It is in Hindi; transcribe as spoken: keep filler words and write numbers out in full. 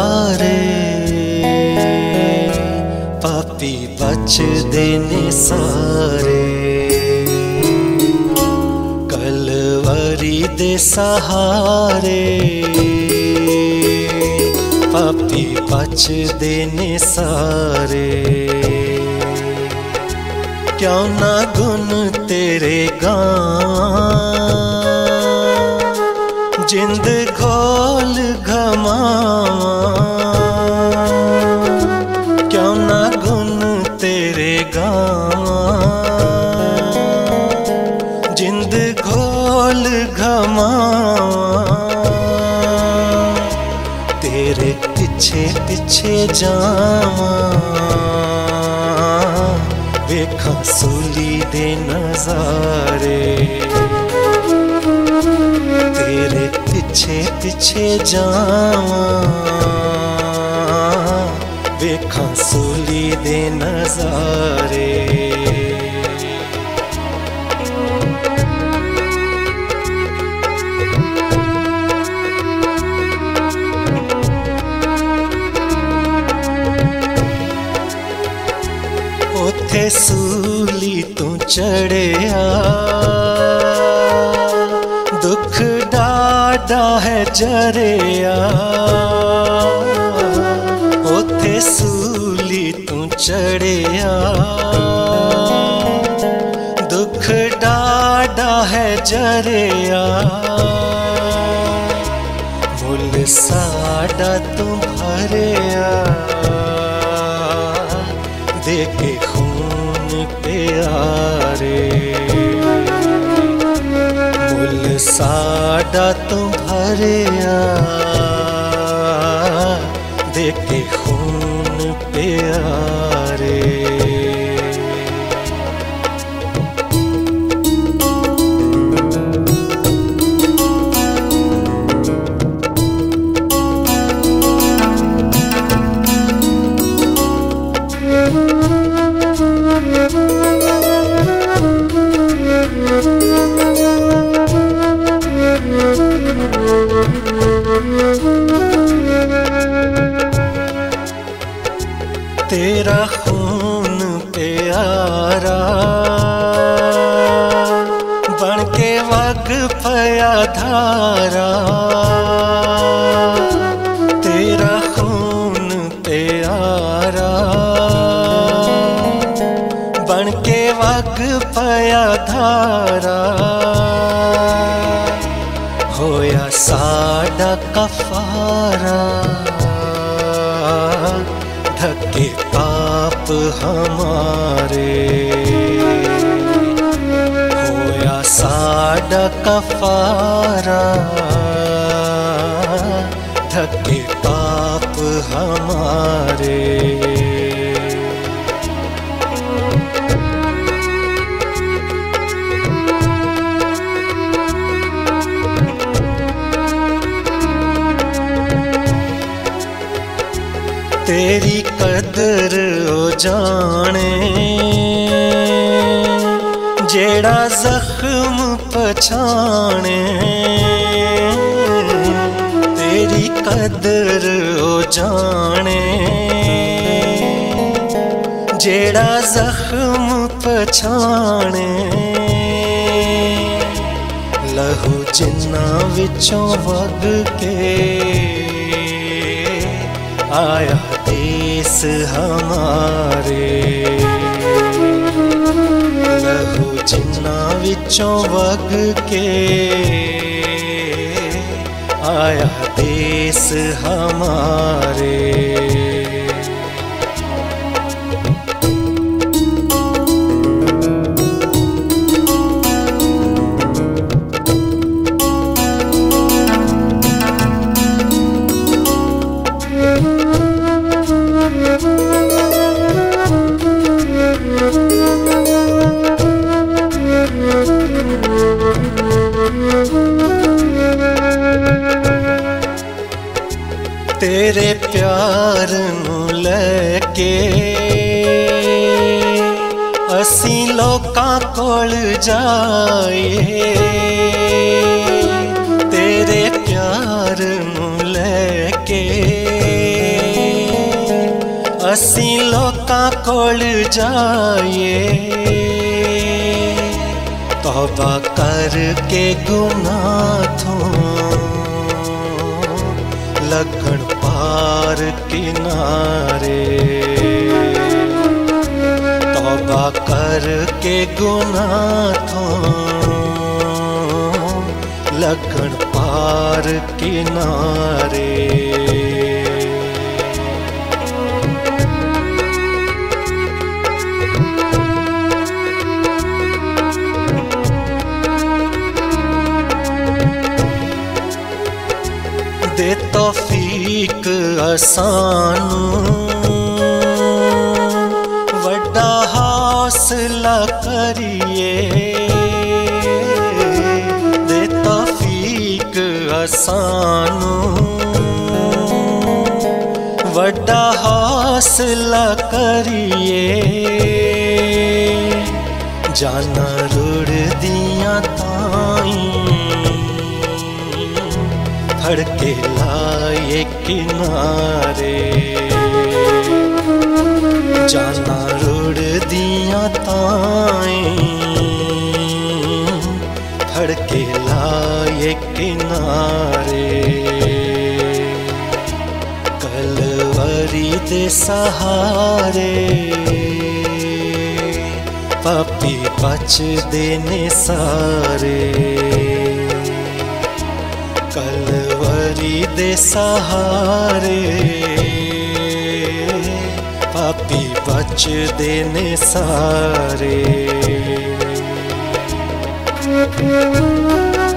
हारे पापी बचदे ने सारे कलवरी दे सहारे पापी बचदे ने सारे क्यों ना गुन तेरे गां जिंद घोल घमावा क्यों ना गुन तेरे गां जिंद घोल घमावा तेरे पिछे पिछे जावा वेखा सूली दे नजारे तेरे पिछे पिछे जावा वेखा सूली दे नजारे उथे सूली तू चढ़िया दुख डाडा है जरिया उथे सूली तू चढ़िया दुख डाडा है जरिया मुल साडा तू भरिया देखे खून प्यारे मुल साडा तू भरिया देखे खून प्यारे तेरा खून प्यारा बन के वग पया धारा तेरा खून प्यारा बन के वग पया धारा होया साडा कफारा ढके पाप हमारे होया साडा कफारा ढके पाप हमारे तेरी कदर ओ जाने जेड़ा जख्म पछाने तेरी कदर ओ जाने जेड़ा जख्म पछाने लहू जिन्ना विचों वग के आया देश हमारे लहू जिन्ना विचों वग के आया देश हमारे तेरे प्यार नू लैके असी लोकां कोल जाए तेरे प्यार नू लैके असी लोकां कोल जाइए तौबा करके गुनाह थो लगन पार किनारे तौबा करके गुनाह थो लगन पार किनारे दे तौफीक असानू वड्डा हौसला करिए दे तौफीक असानू वड्डा हौसला करिए जाना रुड़ दियां ताई फड़के लाए किनारे जाना रुड़ दियां ताई फड़के लाए किनारे कलवरी दे सहारे पापी बच देने सारे कलवरी दे सहारे पापी बच देने सारे।